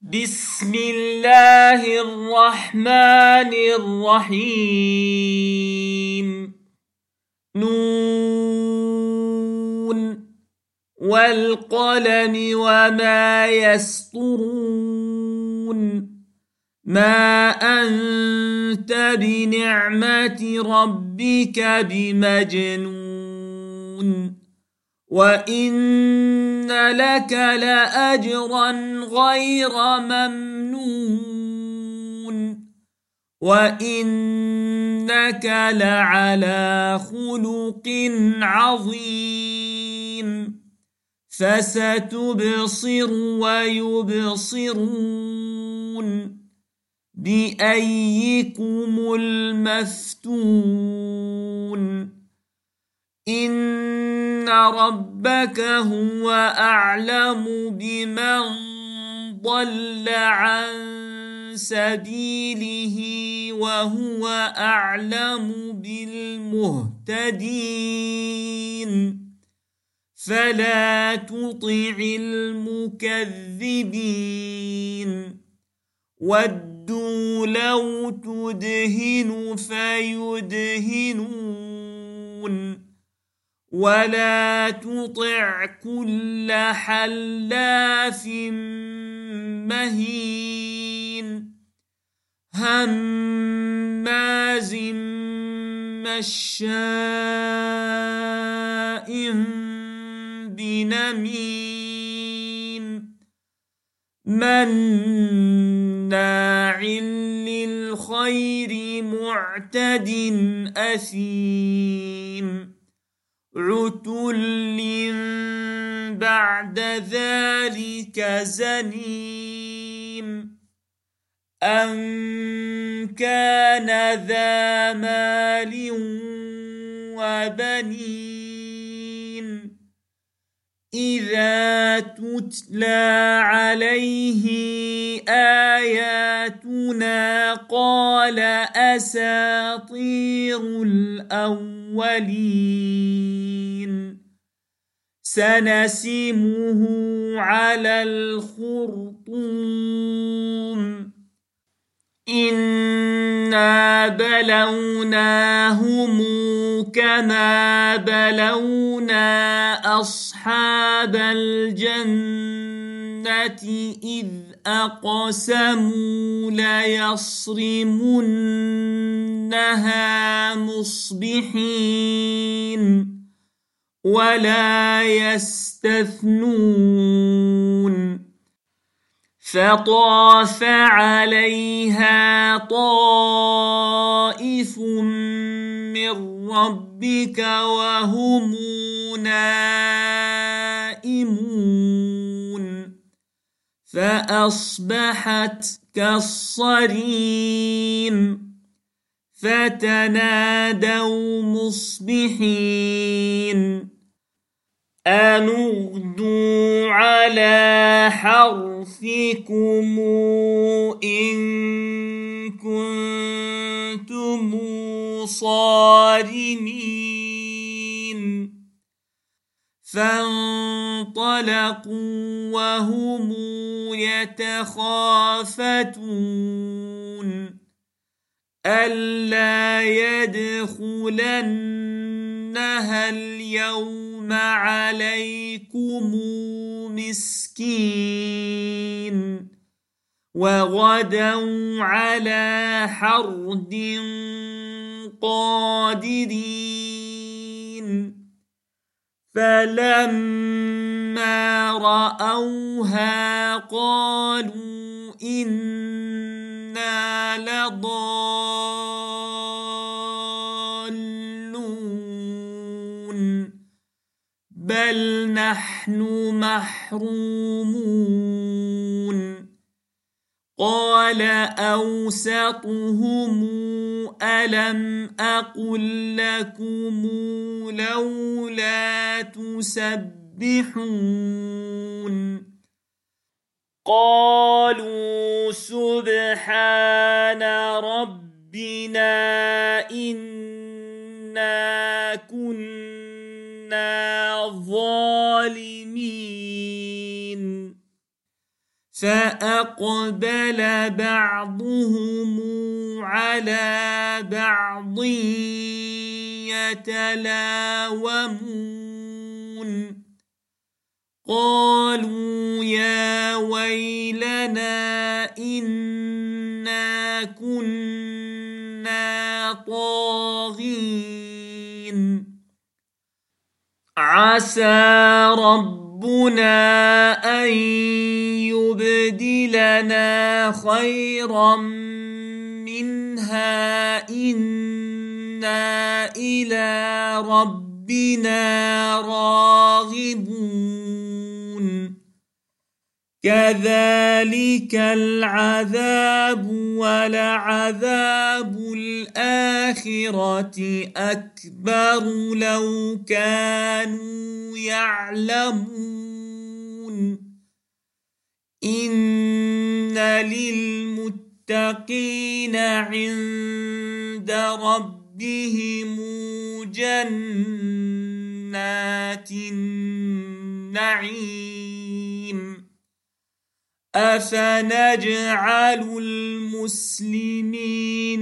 بسم الله الرحمن الرحيم. نون والقلم وما يسطرون. ما أنت بنعمة ربك بمجنون. وإن لك لأجرا غير ممنون. وإنك لعلى خلق عظيم. فستبصر ويبصرون بأيكم المفتون. إن ربك هو أعلم بمن ضل عن سبيله وهو أعلم بالمهتدين. فلا تطع المكذبين. ودوا لو تدهن فيدهنون. ولا تطع كل حلاف مهين هماز مشاء بنميم مناع للخير معتد أثيم. عتل بعد ذلك زنيم. أن كان ذا مال وبنين. إذا تتلى عليه آياتنا قال أساطير الأولين. سنسمه على الخرطوم. إنا بلوناهم كما بلونا أصحاب الجنة إذ أقسموا ليصرمنها مصبحين ولا يستثنون. فطاف عليها طائف من ربك وهم نائمون. فأصبحت كالصريم. فتنادوا مصبحين أن اغدوا على حرثكم إن كنتم صارمين. فانطلقوا وهم يتخافتون ألا يدخلنها اليوم عليكم مسكين. وغدوا على حرد قادرين. فلما رأوها قالوا إنا لضالون بل نحن محرومون. قال أوسطهم ألم أقل لكم لولا تسبحون. قالوا سبحان ربنا إنا كنا ظالمين. فأقبل بعضهم على بعض يتلاومون قالوا يا ويلنا إنا كنا طاغين عسى ربنا أن يبدلنا خيرا منها إنا إلى ربنا راغبون كذلك العذاب ولعذاب الآخرة أكبر لو كانوا يعلمون إن للمتقين عند ربهم جنات النعيم أفنجعل المسلمين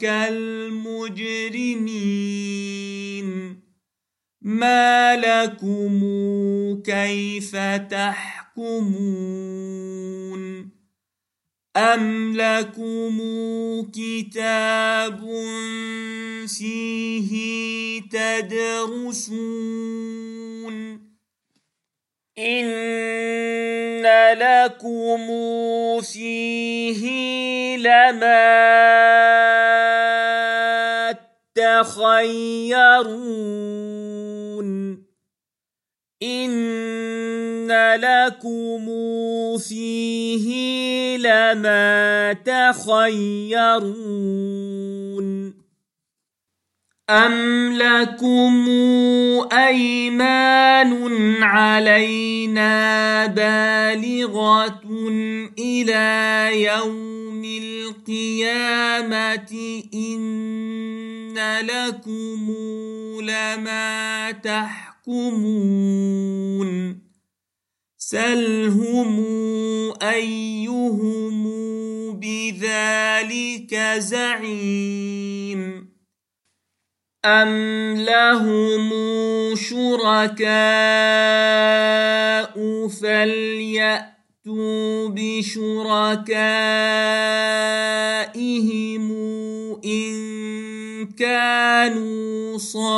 كالمجرمين ما لكم كيف تحكمون أم لكم كتاب فيه تدرسون إن لكم فيه لما تخيرون إن لكم فيه لما تخيرون أم لكم أيمان علينا بالغة إلى يوم القيامة إن لكم لما تحكمون سلهم أيهم بذلك زعيم أم لهم شركاء فليأتوا بشركائهم إن كانوا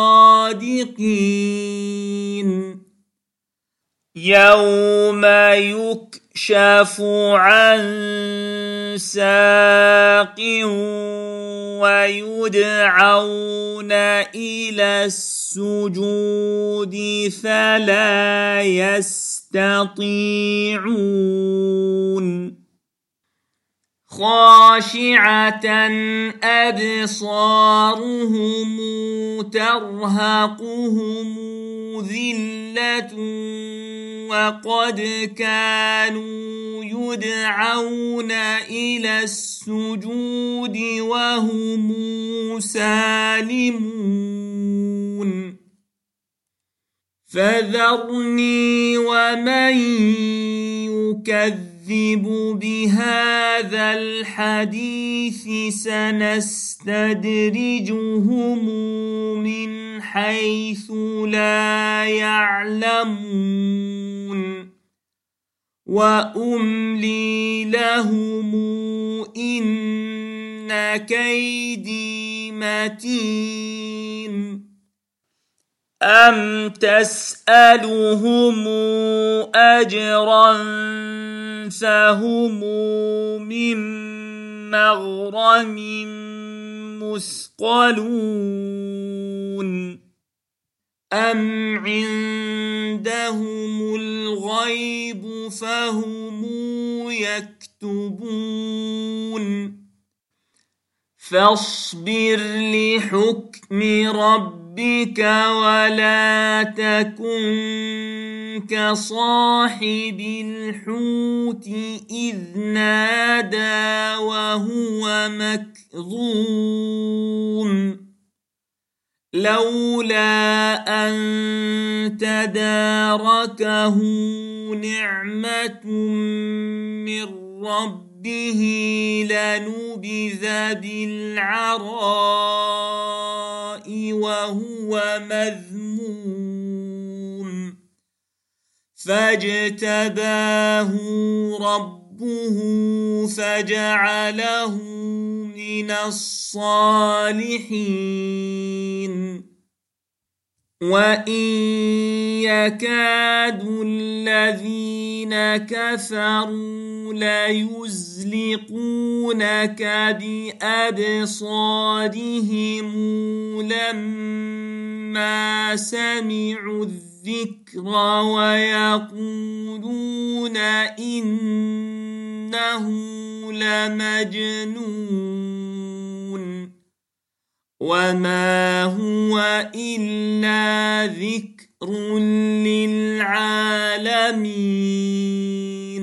صادقين يوم يكشف عن ساق ويدعون إلى السجود فلا يستطيعون خاشعة أبصارهم ترهقهم ذلة وقد كانوا يدعون إلى السجود وهم سالمون فذرني ومن يكذب بهذا الحديث سنستدرجهم من حيث لا يعلمون وأملي لهم إن كيدي متين أم تسألهم أجرا فهم من مغرم مثقلون أم عندهم الغيب فهم يكتبون فاصبر لحكم ربك ولا تكن كصاحب الحوت إذ نادى وهو مكظوم لولا أن تداركه نعمة من ربه لنبذ بالعراء وهو مذموم فاجتباه ربه فجعله من الصالحين وإن يكاد الذين كفروا ليزلقونك بأبصارهم لما سمعوا الذكر ويقولون إنه لمجنون وما هو إلا ذكر للعالمين